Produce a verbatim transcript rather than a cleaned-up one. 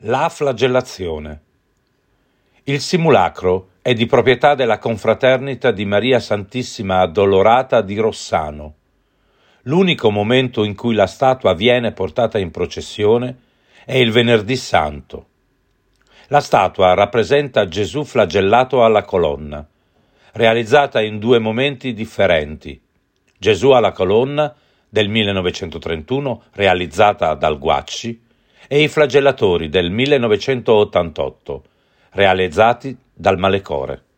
La flagellazione. Il simulacro è di proprietà della Confraternita di Maria Santissima Addolorata di Rossano. L'unico momento in cui la statua viene portata in processione è il Venerdì Santo. La statua rappresenta Gesù flagellato alla colonna, realizzata in due momenti differenti. Gesù alla colonna del millenovecentotrentuno, realizzata dal Guacci, e i flagellatori del millenovecentottantotto, realizzati dal Malecore.